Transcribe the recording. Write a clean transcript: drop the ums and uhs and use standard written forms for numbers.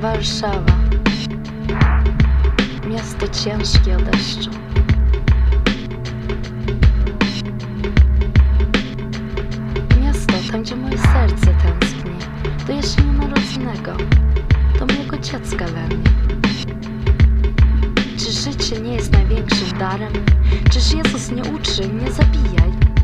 Warszawa, miasto ciężkie o deszczu. Miasto, tam gdzie moje serce tęskni, do jesieni narodzonego, do mojego dziecka we mnie. Czy życie nie jest największym darem? Czyż Jezus nie uczy, nie zabijaj?